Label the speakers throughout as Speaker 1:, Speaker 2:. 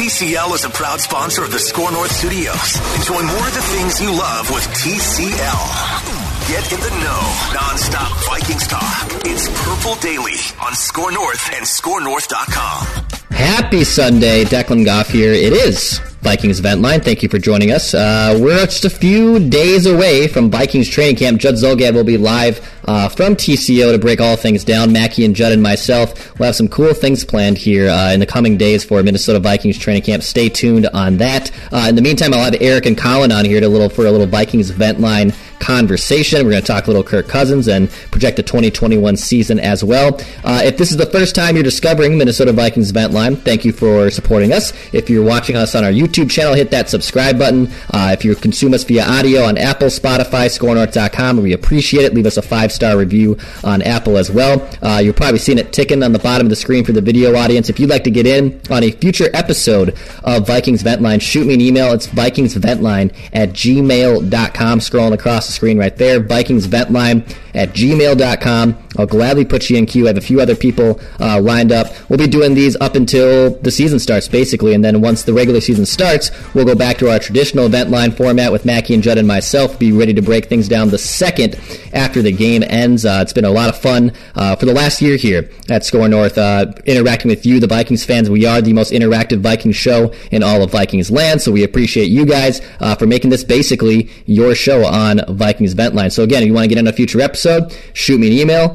Speaker 1: TCL is a proud sponsor of the Score North Studios. Enjoy more of the things you love with TCL. Get in the know. Non-stop Vikings talk. It's Purple Daily on Score North and ScoreNorth.com.
Speaker 2: Happy Sunday. Declan Goff here. It is Vikings Event Line. Thank you for joining us. We're just a few days away from Vikings training camp. Judd Zulgad will be live from TCO to break all things down. Mackie and Judd and myself will have some cool things planned here in the coming days for Minnesota Vikings training camp. Stay tuned on that. In the meantime, I'll have Eric and Colin on here for a little Vikings Event Line conversation. We're going to talk a little Kirk Cousins and project the 2021 season as well. If this is the first time you're discovering Minnesota Vikings Event Line, thank you for supporting us. If you're watching us on our YouTube channel, hit that subscribe button. If you consume us via audio on Apple, Spotify, ScoreNorth.com, we appreciate it. Leave us a 5-star review on Apple as well. You're probably seeing it ticking on the bottom of the screen for the video audience. If you'd like to get in on a future episode of Vikings Event Line, shoot me an email. It's vikingsventline@gmail.com. Scrolling across the screen right there, vikingsventline@gmail.com. I'll gladly put you in queue. I have a few other people lined up. We'll be doing these up until the season starts, basically, and then once the regular season starts, we'll go back to our traditional Event Line format with Mackie and Judd and myself. Be ready to break things down the second after the game ends. It's been a lot of fun for the last year here at Score North, interacting with you, the Vikings fans. We are the most interactive Vikings show in all of Vikings land, so we appreciate you guys for making this basically your show on Vikings Event Line. So again, if you want to get in a future episode, shoot me an email,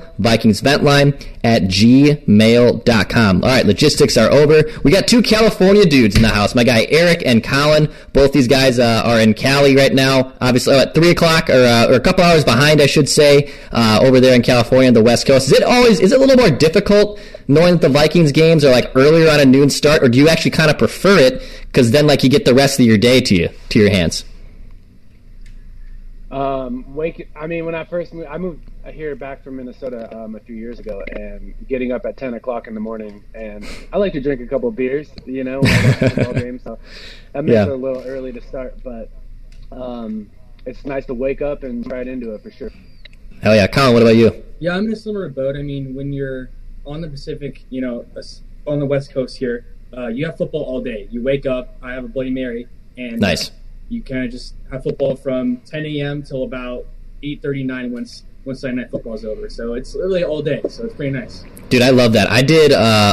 Speaker 2: vikingsventline@gmail.com. All right, logistics are over. We got two California dudes in the house. My guy Eric and Colin. Both these guys are in Cali right now. Obviously at 3 o'clock or a couple hours behind, I should say, over there in California on the West Coast. Is it a little more difficult knowing that the Vikings games are like earlier on a noon start, or do you actually kind of prefer it because then like you get the rest of your day to your hands?
Speaker 3: When I first moved, I moved here back from Minnesota a few years ago, and getting up at 10 o'clock in the morning, and I like to drink a couple of beers, when I watch the football game, so that makes it a little early to start, but it's nice to wake up and try it into it for sure.
Speaker 2: Hell yeah. Colin, what about you?
Speaker 4: Yeah, I'm in a similar boat. I mean, when you're on the Pacific, on the West Coast here, you have football all day. You wake up, I have a Bloody Mary, and
Speaker 2: nice.
Speaker 4: You kind of just have football from 10 a.m. till about 8:39 once Sunday Night Football is over. So it's literally all day. So it's pretty nice.
Speaker 2: Dude, I love that. I did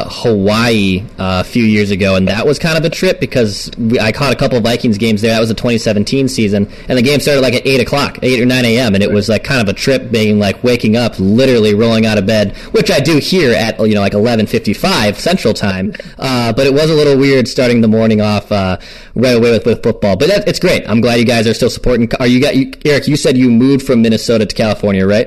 Speaker 2: Hawaii a few years ago, and that was kind of a trip because I caught a couple of Vikings games there. That was the 2017 season, and the game started like at 8 o'clock, 8 or 9 a.m., and it was like kind of a trip being like waking up, literally rolling out of bed, which I do here at like 11:55 Central Time, but it was a little weird starting the morning off right away with football. But it's great. I'm glad you guys are still supporting. Eric, you said you moved from Minnesota to California, right?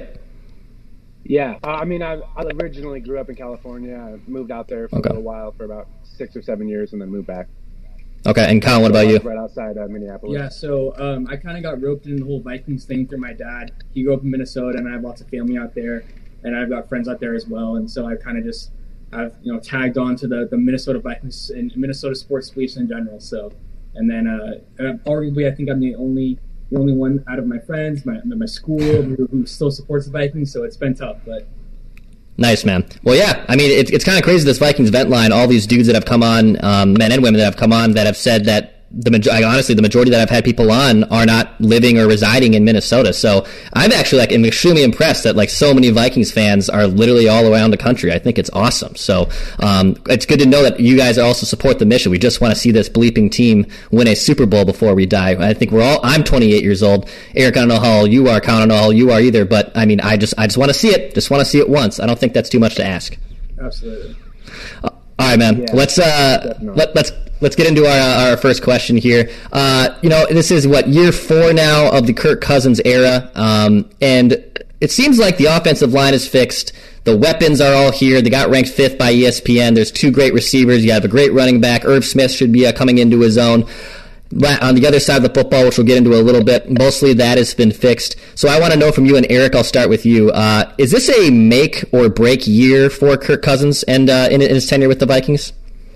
Speaker 3: Yeah, I originally grew up in California. I moved out there for a little while, for about 6 or 7 years, and then moved back.
Speaker 2: Okay, and Colin, what about you?
Speaker 3: Right outside Minneapolis.
Speaker 4: Yeah, so I kind of got roped into the whole Vikings thing through my dad. He grew up in Minnesota, and I have lots of family out there, and I've got friends out there as well. And so I kind of just have tagged on to the Minnesota Vikings and Minnesota sports beliefs in general. So, and then arguably, I think I'm the only one out of my friends, my school, who still supports the Vikings, so it's been tough, but...
Speaker 2: Nice, man. Well, yeah, I mean, it's kind of crazy, this Vikings Event Line, all these dudes that have come on, men and women that have come on, that have said that honestly, the majority that I've had people on are not living or residing in Minnesota. So I'm actually am extremely impressed that so many Vikings fans are literally all around the country. I think it's awesome. So it's good to know that you guys also support the mission. We just want to see this bleeping team win a Super Bowl before we die. I think I'm 28 years old. Eric, I don't know how old you are. Colin, I don't know how old you are either. But I mean, I just want to see it. Just want to see it once. I don't think that's too much to ask.
Speaker 4: Absolutely.
Speaker 2: All right, man. Yeah, let's get into our first question here. This is year 4 now of the Kirk Cousins era, and it seems like the offensive line is fixed. The weapons are all here. They got ranked 5th by ESPN. There's 2 great receivers. You have a great running back. Irv Smith should be coming into his own. On the other side of the football, which we'll get into a little bit, mostly that has been fixed. So I want to know from you, and Eric, I'll start with you. Is this a make or break year for Kirk Cousins and in his tenure with the Vikings?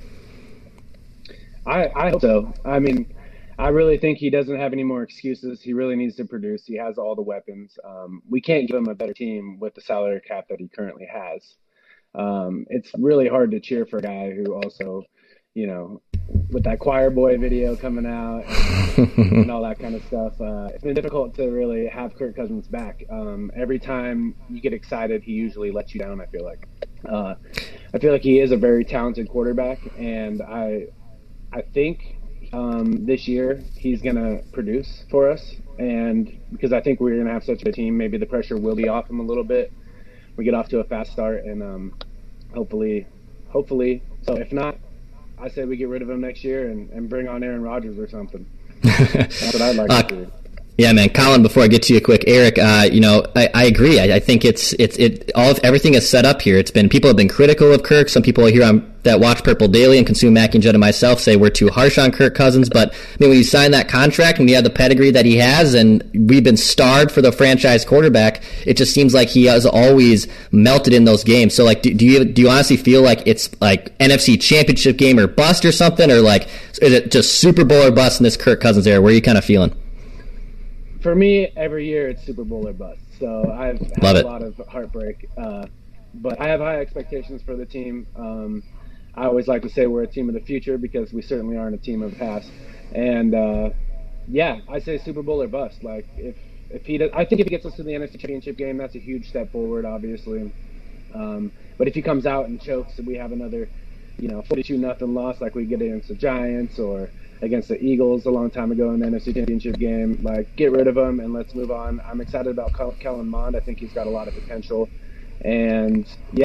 Speaker 3: I hope so. I mean, I really think he doesn't have any more excuses. He really needs to produce. He has all the weapons. We can't give him a better team with the salary cap that he currently has. It's really hard to cheer for a guy who also, with that Choir Boy video coming out and all that kind of stuff. It's been difficult to really have Kirk Cousins back. Every time you get excited, he usually lets you down, I feel like. I feel like he is a very talented quarterback, and I think this year he's going to produce for us, and because I think we're going to have such a team, maybe the pressure will be off him a little bit. We get off to a fast start, and hopefully. So if not, I say we get rid of him next year and bring on Aaron Rodgers or something. That's what I'd like to do.
Speaker 2: Yeah, man. Colin, before I get to you quick, Eric, I agree. I think everything is set up here. People have been critical of Kirk. Some people here that watch Purple Daily and consume Mac and Judd and myself say we're too harsh on Kirk Cousins. But I mean, when you sign that contract and you have the pedigree that he has, and we've been starved for the franchise quarterback, it just seems like he has always melted in those games. So, like, do you honestly feel like it's like NFC Championship game or bust or something, or like is it just Super Bowl or bust in this Kirk Cousins era? Where are you kind of feeling?
Speaker 3: For me, every year it's Super Bowl or bust. So I've had a lot of heartbreak. But I have high expectations for the team. I always like to say we're a team of the future because we certainly aren't a team of the past. And, I say Super Bowl or bust. Like, if he does, I think if he gets us to the NFC Championship game, that's a huge step forward, obviously. But if he comes out and chokes and we have another, 42-0 loss like we get against the Giants or against the Eagles a long time ago in the NFC Championship game, like, get rid of him and let's move on. I'm excited about Kellen Mond. I think he's got a lot of potential. And,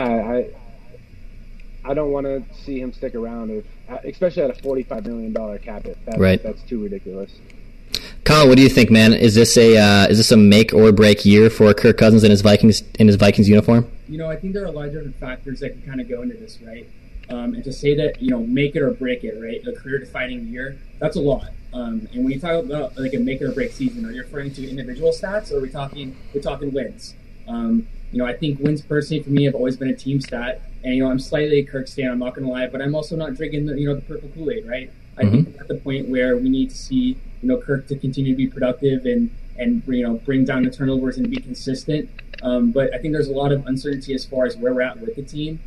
Speaker 3: I don't want to see him stick around, especially at a $45 million cap hit. That's too ridiculous.
Speaker 2: Colin, what do you think, man? Is this a make or break year for Kirk Cousins in his Vikings uniform?
Speaker 4: I think there are a lot of different factors that can kind of go into this, right? And to say that, make it or break it, right? A career-defining year, that's a lot. And when you talk about like a make it or break season, are you referring to individual stats, or we're talking wins? I think wins personally for me have always been a team stat. And, I'm slightly a Kirk stan, I'm not going to lie, but I'm also not drinking the purple Kool-Aid, right? I think we're at the point where we need to see, Kirk to continue to be productive and bring down the turnovers and be consistent. But I think there's a lot of uncertainty as far as where we're at with the team.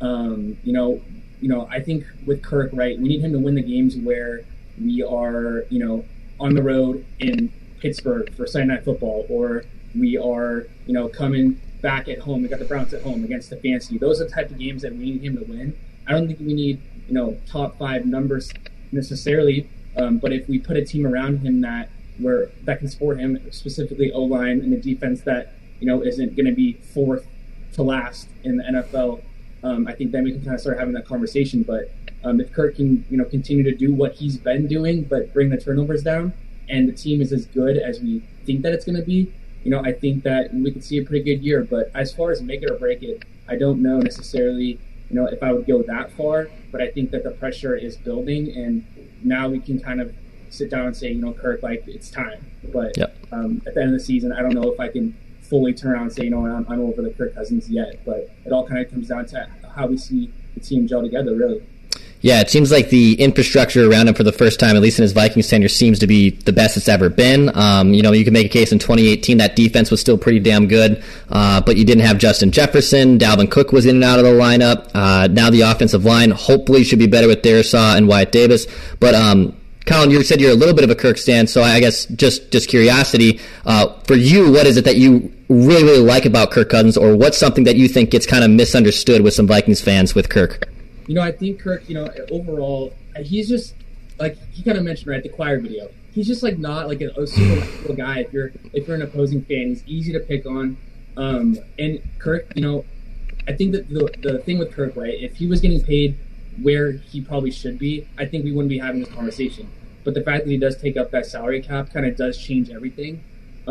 Speaker 4: I think with Kirk, right, we need him to win the games where we are, on the road in Pittsburgh for Sunday Night Football, or we are, coming back at home. We got the Browns at home against Stefanski. Those are the type of games that we need him to win. I don't think we need, top 5 numbers necessarily, but if we put a team around him that can support him, specifically O-line and the defense that, isn't going to be fourth to last in the NFL, I think then we can kind of start having that conversation. But if Kirk can, continue to do what he's been doing, but bring the turnovers down, and the team is as good as we think that it's going to be, I think that we could see a pretty good year. But as far as make it or break it, I don't know necessarily, if I would go that far. But I think that the pressure is building, and now we can kind of sit down and say, Kirk, like, it's time. But at the end of the season, I don't know if I can fully turn around and say, I'm over the Kirk Cousins yet. But it all kind of comes down to how we see the team gel together, really.
Speaker 2: Yeah, it seems like the infrastructure around him for the first time, at least in his Vikings tenure, seems to be the best it's ever been. You can make a case in 2018 that defense was still pretty damn good, but you didn't have Justin Jefferson. Dalvin Cook was in and out of the lineup. Now the offensive line hopefully should be better with Darisaw and Wyatt Davis. But Colin, you said you're a little bit of a Kirk stan, so I guess just curiosity. For you, what is it that you really, really like about Kirk Cousins, or what's something that you think gets kind of misunderstood with some Vikings fans with Kirk?
Speaker 4: I think Kirk, overall, he's just, like, he kind of mentioned, right, the Choir video. He's just, like, not, like, a super cool guy. If you're an opposing fan, he's easy to pick on. And Kirk, I think that the thing with Kirk, right, if he was getting paid where he probably should be, I think we wouldn't be having this conversation. But the fact that he does take up that salary cap kind of does change everything.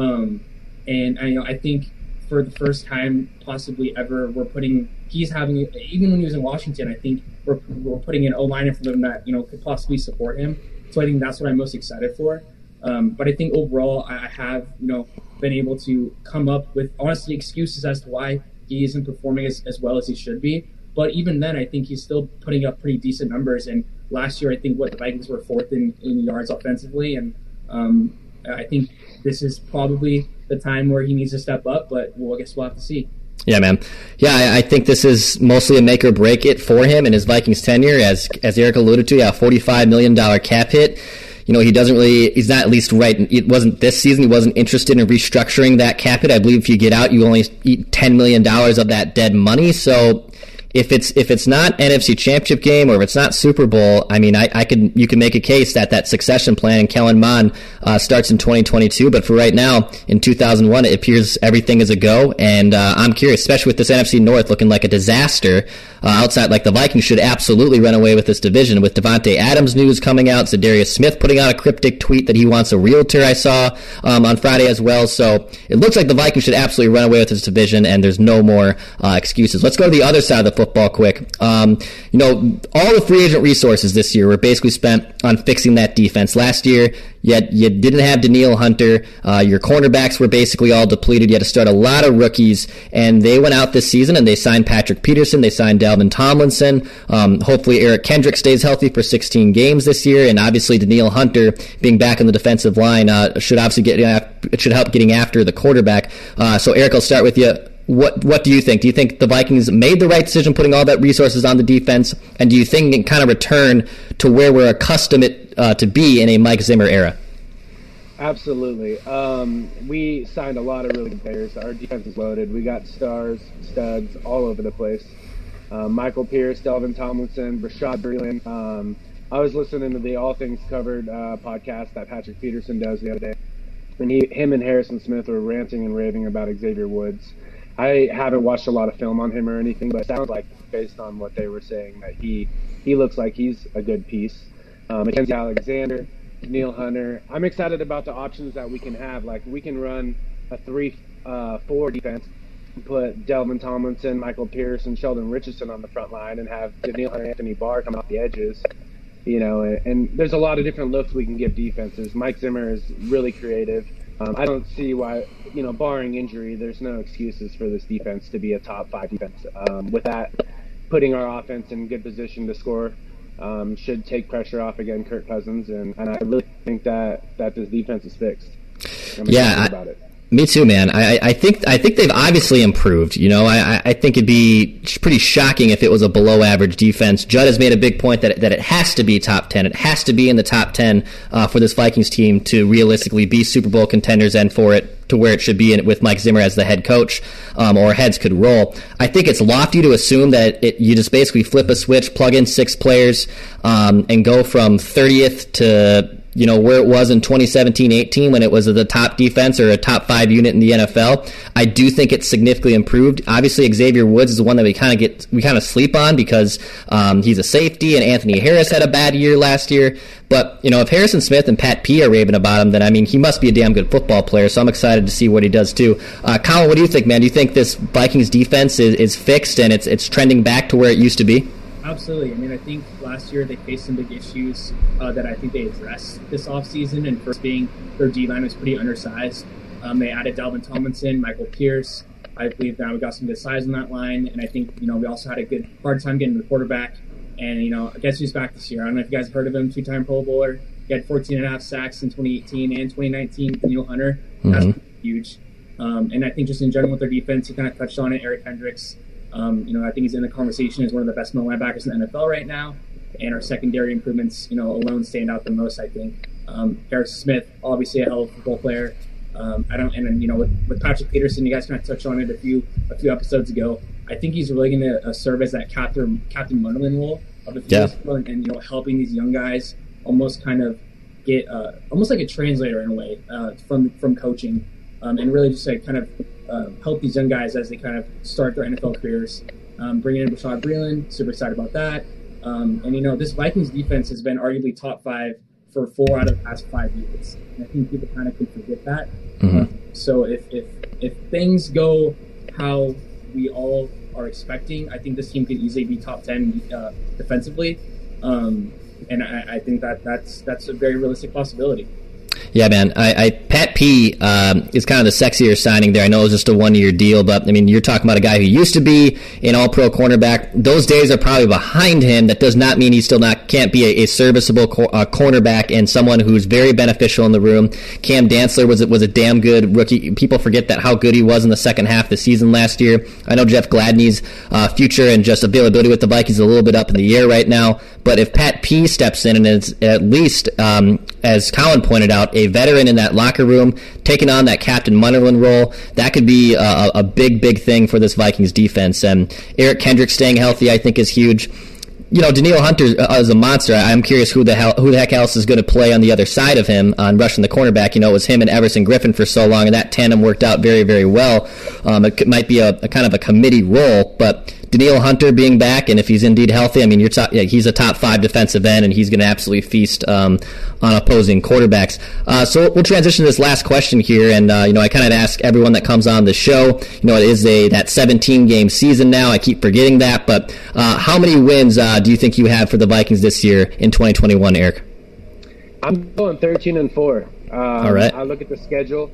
Speaker 4: And I think for the first time possibly ever, he's having, even when he was in Washington, I think we're putting an O-line in front of him that, could possibly support him. So I think that's what I'm most excited for. But I think overall I have, been able to come up with, honestly, excuses as to why he isn't performing as well as he should be. But even then, I think he's still putting up pretty decent numbers. And last year, I think the Vikings were 4th in yards offensively. And I think this is probably the time where he needs to step up, but I guess we'll have to see.
Speaker 2: Yeah, man. Yeah, I think this is mostly a make or break it for him in his Vikings tenure. As Eric alluded to, $45 million cap hit. He's not, at least right. It wasn't this season. He wasn't interested in restructuring that cap hit. I believe if you get out, you only eat $10 million of that dead money. So if it's not NFC Championship game or if it's not Super Bowl, I mean, you can make a case that succession plan in Kellen Mond starts in 2022. But for right now, in 2001, it appears everything is a go. And I'm curious, especially with this NFC North looking like a disaster. Outside, like the Vikings should absolutely run away with this division. With Devontae Adams news coming out, Zadarius Smith putting out a cryptic tweet that he wants a realtor, I saw on Friday as well. So it looks like the Vikings should absolutely run away with this division, and there's no more excuses. Let's go to the other side of the football quick. All the free agent resources this year were basically spent on fixing that defense. Last year, yet you didn't have Danielle Hunter. Your cornerbacks were basically all depleted. You had to start a lot of rookies, and they went out this season and they signed Patrick Peterson. They signed Dalvin Tomlinson. Hopefully Eric Kendrick stays healthy for 16 games this year, and obviously Danielle Hunter being back in the defensive line should help getting after the quarterback. So Eric, I'll start with you. What do you think? Do you think the Vikings made the right decision putting all that resources on the defense, and do you think it can kind of return to where we're accustomed to be in a Mike Zimmer era?
Speaker 3: Absolutely. We signed a lot of really good players. Our defense is loaded. We got stars, studs all over the place. Michael Pierce, Dalvin Tomlinson, Bashaud Breeland. I was listening to the All Things Covered podcast that Patrick Peterson does the other day, and him and Harrison Smith were ranting and raving about Xavier Woods. I haven't watched a lot of film on him or anything, but it sounds like, based on what they were saying, that he looks like he's a good piece. Mackenzie Alexander, Danielle Hunter. I'm excited about the options that we can have. Like, we can run a 3-4 defense, put Dalvin Tomlinson, Michael Pierce, and Sheldon Richardson on the front line, and have Danielle Hunter and Anthony Barr come off the edges. And there's a lot of different looks we can give defenses. Mike Zimmer is really creative. I don't see why, barring injury, there's no excuses for this defense to be a top 5 defense. With that, putting our offense in good position to score should take pressure off again Kirk Cousins, and I really think that this defense is fixed. I'm excited about it.
Speaker 2: Me too, man. I think they've obviously improved. I think it'd be pretty shocking if it was a below average defense. Judd has made a big point that it has to be top 10. It has to be in the top 10 for this Vikings team to realistically be Super Bowl contenders and for it to where it should be with Mike Zimmer as the head coach, or heads could roll. I think it's lofty to assume that you just basically flip a switch, plug in 6 players, and go from 30th to where it was in 2017-18 when it was the top defense or a top 5 unit in the NFL. I do think it's significantly improved. Obviously, Xavier Woods is the one that we kind of sleep on because he's a safety, and Anthony Harris had a bad year last year. But, if Harrison Smith and Pat P are raving about him, then, he must be a damn good football player, so I'm excited to see what he does, too. Colin, what do you think, man? Do you think this Vikings defense is fixed and it's trending back to where it used to be?
Speaker 4: Absolutely. I think last year they faced some big issues that I think they addressed this offseason, and first being their D-line was pretty undersized. They added Dalvin Tomlinson, Michael Pierce. I believe now we got some good size on that line, and I think, we also had a hard time getting the quarterback. And, guess who's back this year? I don't know if you guys have heard of him, 2-time Pro Bowler. He had 14.5 sacks in 2018 and 2019, Danielle Hunter. That's huge. And I think just in general with their defense, you kind of touched on it, Eric Hendricks. I think he's in the conversation as one of the best middle linebackers in the NFL right now. And our secondary improvements, alone stand out the most, I think. Harrison Smith, obviously a hell of a football player. With Patrick Peterson, you guys kind of touched on it a few episodes ago. I think he's really going to serve as that Captain Munderland role of the field, and helping these young guys almost kind of get almost like a translator in a way from coaching, and really just like kind of help these young guys as they kind of start their NFL careers. Bringing in Bashaud Breeland, super excited about that. This Vikings defense has been arguably top 5 for 4 out of the past 5 years. And I think people kind of can forget that. So if things go how we all are expecting, I think this team could easily be top 10 defensively. And I think that's a very realistic possibility.
Speaker 2: Yeah, man. Pat P is kind of the sexier signing there. I know it was just a 1-year deal, but you're talking about a guy who used to be an all-pro cornerback. Those days are probably behind him. That does not mean he's still not can't be a serviceable cornerback and someone who's very beneficial in the room. Cam Dantzler was a damn good rookie. People forget that how good he was in the second half of the season last year. I know Jeff Gladney's future and just availability with the Vikings is a little bit up in the air right now, but if Pat P steps in and is at least, as Colin pointed out, a veteran in that locker room, taking on that Captain Munnerlyn role, that could be a big thing for this Vikings defense. And Eric Kendrick staying healthy, I think, is huge. You know, Danielle Hunter is a monster. I'm curious who the heck else is going to play on the other side of him on rushing the cornerback. You know, it was him and Everson Griffin for so long, and that tandem worked out very, very well. It might be a kind of a committee role, but Danielle Hunter being back, and if he's indeed healthy, I mean, he's a top 5 defensive end, and he's going to absolutely feast on opposing quarterbacks. So we'll transition to this last question here, and I kind of ask everyone that comes on the show. You know, it is that 17-game season now. I keep forgetting that, but how many wins do you think you have for the Vikings this year in 2021, Eric?
Speaker 3: I'm going 13-4.
Speaker 2: All right.
Speaker 3: I look at the schedule.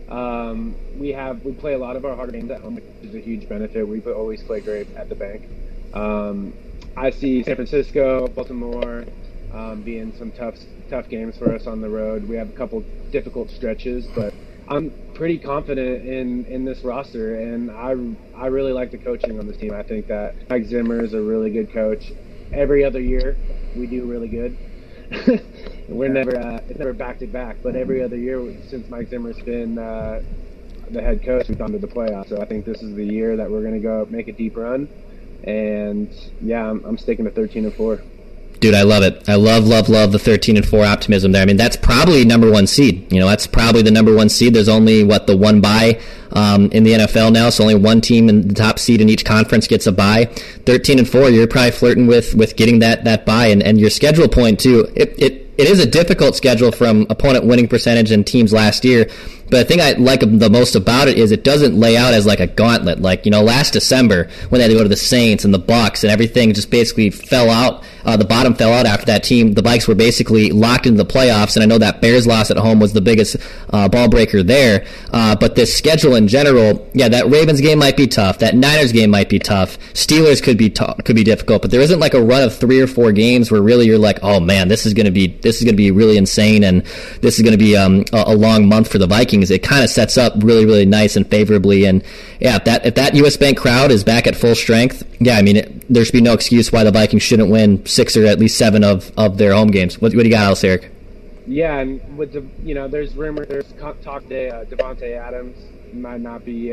Speaker 3: We play a lot of our harder games at home, which is a huge benefit. We always play great at the bank. I see San Francisco, Baltimore being some tough games for us on the road. We have a couple difficult stretches, but I'm pretty confident in this roster, and I really like the coaching on this team. I think that Mike Zimmer is a really good coach. Every other year, we do really good. We're it's never back to back, but every other year since Mike Zimmer's been the head coach, we've gone to the playoffs. So I think this is the year that we're going to go make a deep run. And yeah, I'm sticking to 13-4.
Speaker 2: Dude, I love it. I love the 13-4 optimism there. I mean, that's probably number 1 seed. You know, that's probably the number 1 seed. There's only the one bye in the NFL now, so only one team in the top seed in each conference gets a bye. 13-4, you're probably flirting with getting that bye, and your schedule point too. It is a difficult schedule from opponent winning percentage and teams last year. But the thing I like the most about it is it doesn't lay out as like a gauntlet. Like, you know, last December when they had to go to the Saints and the Bucs and everything just basically fell out. The bottom fell out after that team. The Vikes were basically locked into the playoffs, and I know that Bears loss at home was the biggest ball breaker there. But this schedule in general, yeah, that Ravens game might be tough. That Niners game might be tough. Steelers could be difficult. But there isn't like a run of 3 or 4 games where really you're like, oh man, this is going to be really insane, and this is going to be a long month for the Vikings. It kind of sets up really, really nice and favorably. And yeah, if that U.S. Bank crowd is back at full strength, yeah, I mean, there should be no excuse why the Vikings shouldn't win 6 or at least 7 of their home games. What do you got else, Eric?
Speaker 3: Yeah, and with there's talk today. Devontae Adams might not be.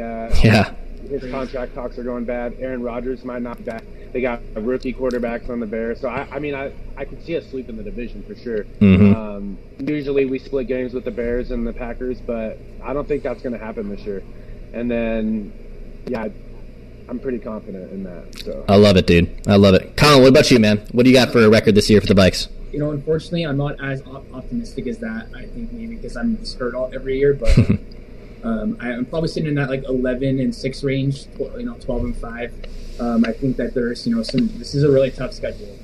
Speaker 3: His contract talks are going bad. Aaron Rodgers might not be back. They got rookie quarterbacks on the Bears. So, I could see us sweeping the division for sure.
Speaker 2: Mm-hmm.
Speaker 3: Usually we split games with the Bears and the Packers, but I don't think that's going to happen this year. And then, yeah, I'm pretty confident in that. So
Speaker 2: I love it, dude. I love it. Colin, what about you, man? What do you got for a record this year for the Vikes?
Speaker 4: You know, unfortunately, I'm not as optimistic as that. I think maybe because I'm just hurt every year, but I'm probably sitting in that like 11-6 range. 12-5. I think that there's this is a really tough schedule,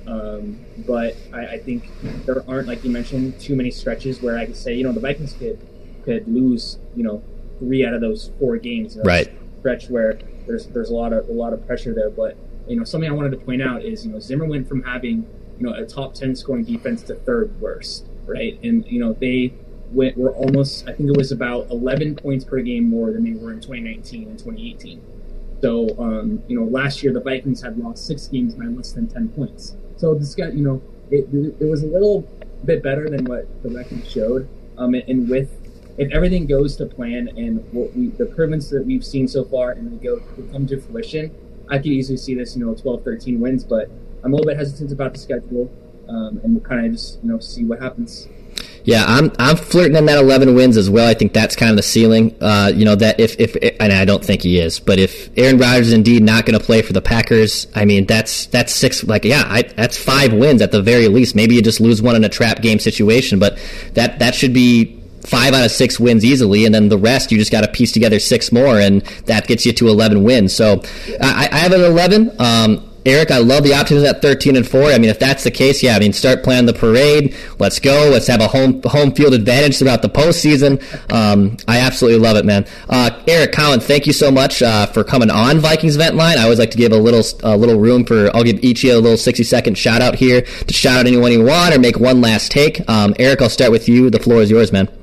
Speaker 4: but I think there aren't, like you mentioned, too many stretches where I could say the Vikings could lose 3 out of those 4 games.
Speaker 2: Right.
Speaker 4: Stretch where there's a lot of pressure there, but something I wanted to point out is Zimmer went from having a top 10 scoring defense to 3rd worst, right? And they were almost, I think it was about 11 points per game more than they were in 2019 and 2018. So last year the Vikings had lost 6 games by less than 10 points. So this guy, it was a little bit better than what the record showed. And if everything goes to plan and the improvements that we've seen so far and they come to fruition, I could easily see this 12-13 wins. But I'm a little bit hesitant about the schedule, and we'll kind of just see what happens.
Speaker 2: Yeah, I'm flirting in that 11 wins as well. I think that's kind of the ceiling. That if and I don't think he is, but if Aaron Rodgers is indeed not going to play for the Packers, I mean that's 6. That's 5 wins at the very least. Maybe you just lose one in a trap game situation, but that should be 5 out of 6 wins easily, and then the rest you just got to piece together 6 more, and that gets you to 11 wins. So I have an 11. Eric, I love the optimism at 13-4. I mean, if that's the case, yeah, I mean, start planning the parade. Let's go. Let's have a home field advantage throughout the postseason. I absolutely love it, man. Eric, Colin, thank you so much for coming on Vikings Vent Line. I always like to give a little room for. I'll give each of you a little 60-second shout out here to shout out anyone you want or make one last take. Eric, I'll start with you. The floor is yours, man.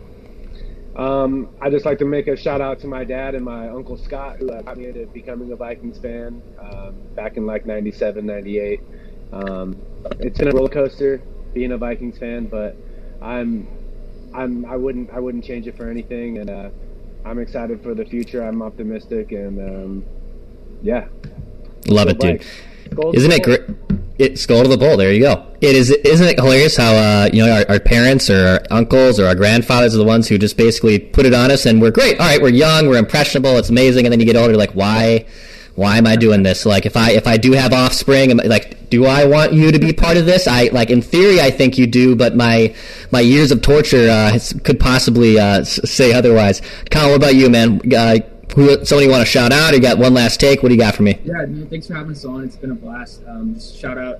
Speaker 3: I'd just like to make a shout out to my dad and my uncle Scott, who got me into becoming a Vikings fan back in like 97, 98. It's been a roller coaster being a Vikings fan, but I wouldn't change it for anything, and I'm excited for the future. I'm optimistic, and yeah.
Speaker 2: Love it, dude. Isn't it great? It's Skull to the Bowl. There you go. Isn't it hilarious how our parents or our uncles or our grandfathers are the ones who just basically put it on us, and we're great. All right, we're young, we're impressionable, it's amazing, and then you get older, like why am I doing this? Like if I do have offspring, like do I want you to be part of this? In theory I think you do, but my years of torture could possibly say otherwise. Colin, what about you, man? Somebody you want to shout out? Or you got one last take? What do you got for me?
Speaker 4: Yeah, thanks for having us on. It's been a blast. Just shout out,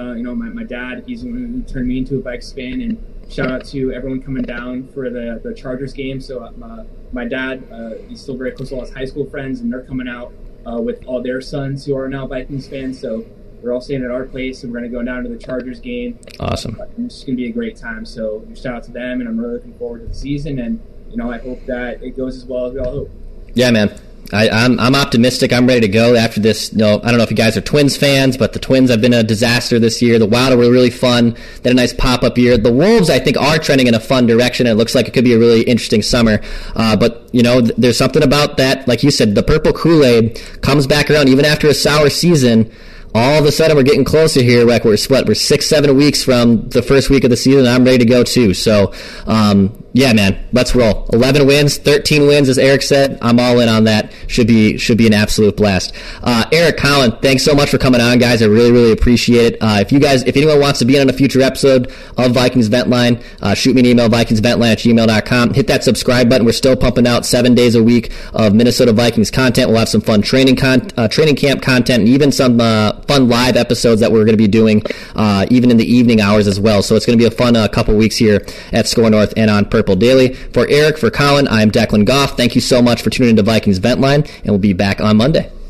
Speaker 4: my dad. He's the one who turned me into a Vikes fan, and shout out to everyone coming down for the Chargers game. So my dad, he's still very close to all his high school friends, and they're coming out with all their sons who are now Vikings fans. So we're all staying at our place, and we're going to go down to the Chargers game.
Speaker 2: Awesome.
Speaker 4: It's just going to be a great time. So shout out to them, and I'm really looking forward to the season. And I hope that it goes as well as we all hope.
Speaker 2: Yeah, man. I'm optimistic. I'm ready to go after this. I don't know if you guys are Twins fans, but the Twins have been a disaster this year. The Wild were really fun. They had a nice pop-up year. The Wolves, I think, are trending in a fun direction. It looks like it could be a really interesting summer. But, there's something about that. Like you said, the purple Kool-Aid comes back around even after a sour season. All of a sudden, we're getting closer here. Like we're 6-7 weeks from the first week of the season. I'm ready to go too. So, yeah, man, let's roll. 11 wins, 13 wins, as Eric said. I'm all in on that. Should be an absolute blast. Eric, Colin, thanks so much for coming on, guys. I really, really appreciate it. If anyone wants to be on a future episode of Vikings Vent Line, shoot me an email, vikingsventline@gmail.com. Hit that subscribe button. We're still pumping out 7 days a week of Minnesota Vikings content. We'll have some fun training camp content, and even some fun live episodes that we're going to be doing even in the evening hours as well. So it's going to be a fun couple weeks here at Score North and on Purple Daily. For Eric, for Colin, I'm Declan Goff. Thank you so much for tuning into Vikings Vent Line, and we'll be back on Monday.